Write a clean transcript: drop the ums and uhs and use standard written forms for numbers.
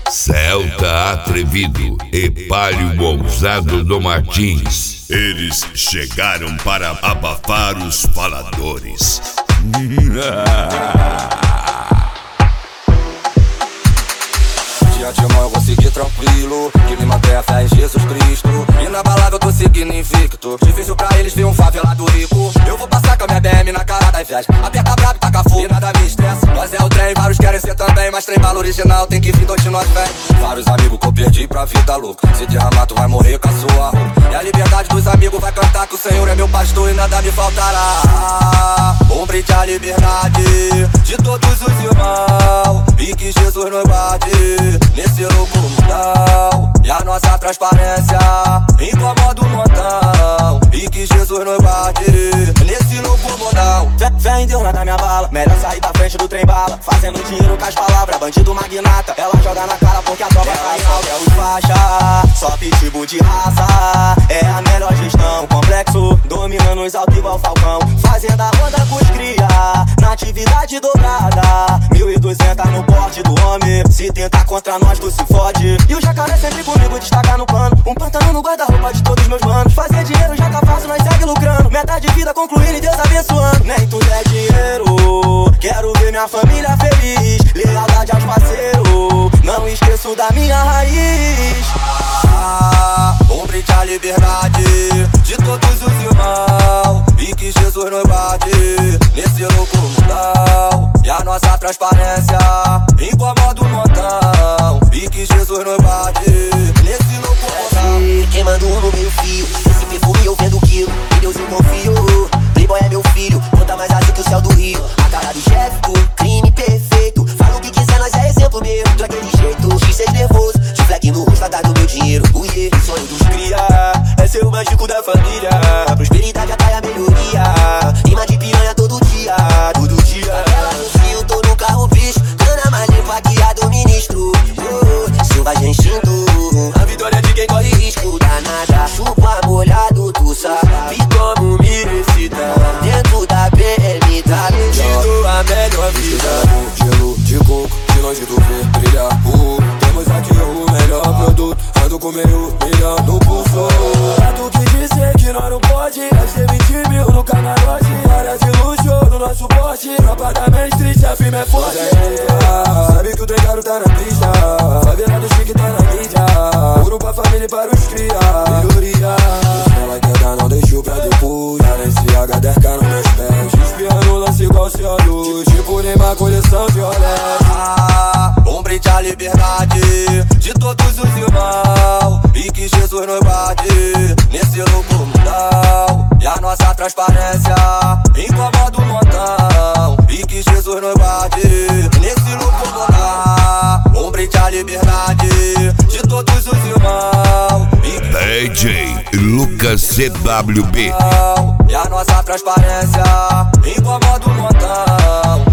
Celta Atrevido e Palio Ousado do Martins. Eles chegaram para abafar os faladores. Dia de mão eu vou seguir tranquilo, que me mantém a fé em Jesus Cristo. E na balada eu tô seguindo invicto. Difícil pra eles ver um favelado rico. Eu vou passar com a minha DM na cara da inveja. Aperta brabo, taca fogo e nada me estressa. Nós é o trem, vários querem ser também, mas trem bala original tem que vir dois de nós, véi. Vários amigos que eu perdi pra vida louca. Se derramar tu vai morrer com a sua roupa. E a liberdade dos amigos vai cantar que o Senhor é meu pastor e nada me faltará. Um brinde à liberdade de todos os irmãos, e que Jesus nos guarde nesse louco mundão. E a nossa transparência incomoda o montão, e que Jesus nos guarde nesse louco mundão. Fé em Deus, nada me abala. Melhor sair da frente do trem bala, fazendo dinheiro com as palavras. Bandido magnata, ela joga na cara porque a tropa cai alta. É os faixa, só pitbull de raça. É a melhor gestão, complexo, dominando os altos igual Falcão. Fazendo a onda com os cria, na atividade dobrada. 1.200 no porte do homem, se tentar contra nós tu se fode. E o jacaré sempre comigo, destaca no pano. Um pantano no guarda-roupa de todos meus manos. Fazer dinheiro já tá fácil, nós segue lucrando. Meta de vida concluindo e Deus abençoando. Nem tudo é dinheiro, quero ver minha família feliz. Lealdade aos parceiros, não esqueço da minha raiz. Um brinde à liberdade de todos os irmãos, e que Jesus nos guarde nesse louco mundão. E a nossa transparência incomoda o montão, e que Jesus nos guarde nesse louco mundão. Queimando no meio fio, esse perfume eu vendo quilo. Em Deus eu confio, Playboy é meu filho, conta mais azul que o céu do Rio. A cara do chefe, crime perfeito. Fala o que quiser, nós é exemplo mesmo. Daquele jeito, X6 nervoso, de fleck no rosto atrás do meu dinheiro. Uie, o sonho dos cria é ser o mágico da família. Prosperidade atrai a melhoria, rima de piranha todo dia, todo dia. Ela no fio, tô no carro bicho, grana mais limpa que a do ministro. Selvagem instinto, a vitória de quem corre risco. Danada, chupa molhado, tu sabe como merecida. Dentro da BM, tá melhor, te dou a melhor vida. Gelo de coco, de longe tu vê brilhar. Temos aqui o melhor produto, ando com meio milhão no pulso. Pra tu que dizer que nós não pode, gastei 20 mil no camarote. Área de luxo no nosso porte, tropa da Main Street, a firma é forte. Sabe que o trem caro tá na pista, favela do chique tá na mídia. Ouro pra família e para os cria, melhoria. Se ela quer dar, não deixo pra depois. Balenciaga 10K nos meus pés, espiando o lance igual CO2, tipo Neymar, coleção de Rolex. Um brinde à liberdade de todos os irmãos, e que Jesus nos guarde nesse louco mundão. E a nossa transparência incomoda o montão, e que Jesus nos guarde nesse louco mundão. Um brinde à liberdade de todos os irmãos, DJ Lucas CWB. e a nossa transparência incomoda o montão.